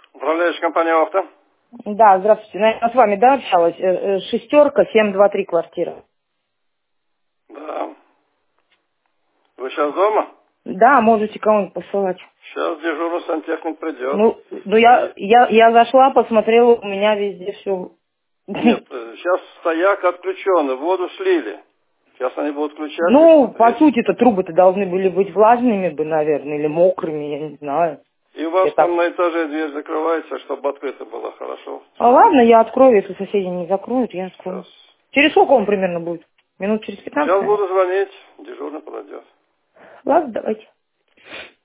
Управляющая компания «Авто». Да, здравствуйте. Я с вами, да, общалась? Шестерка, 723 квартира. Да. Вы сейчас дома? Да, можете кого-нибудь посылать. Сейчас дежурный сантехник придет. Ну я зашла, посмотрела, у меня везде все. Нет, сейчас стояк отключен, воду слили. Сейчас они будут включать и Ну, по смотреть. сути-то трубы-то должны были быть влажными бы, наверное, или мокрыми, я не знаю. И у вас Я так... там на этаже дверь закрывается, чтобы открыто было хорошо. А ладно, я открою, если соседи не закроют, я открою. Сейчас. Через сколько он примерно будет? Минут через 15, Сейчас наверное? буду звонить, дежурный подойдет. Ладно, давайте.